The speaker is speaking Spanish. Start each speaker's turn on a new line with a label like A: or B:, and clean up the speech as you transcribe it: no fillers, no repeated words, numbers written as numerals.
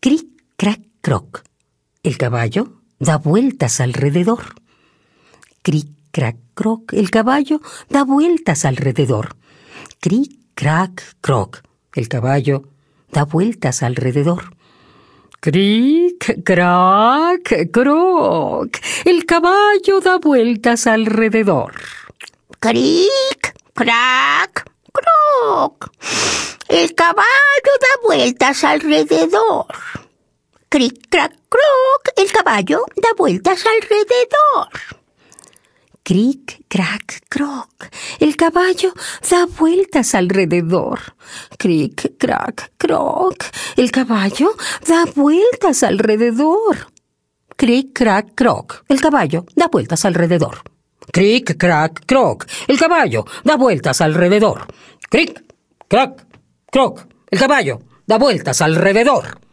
A: Cric, crac, croc. El caballo da vueltas alrededor. Cric, crac, croc. El caballo da vueltas alrededor. Cric, crac, croc. El caballo da vueltas alrededor. Cric, crac, croc. El caballo da vueltas alrededor.
B: Cric, crac, croc. El caballo da vueltas alrededor. Cric, crac, croc. El caballo da vueltas alrededor.
A: Cric, crac, croc. El caballo da vueltas alrededor. Cric, crac, croc. El caballo da vueltas alrededor. Cric, crac, croc. El caballo da vueltas alrededor. Cric, crac, croc. El caballo da vueltas alrededor. Cric, crac, croc. El caballo da vueltas alrededor.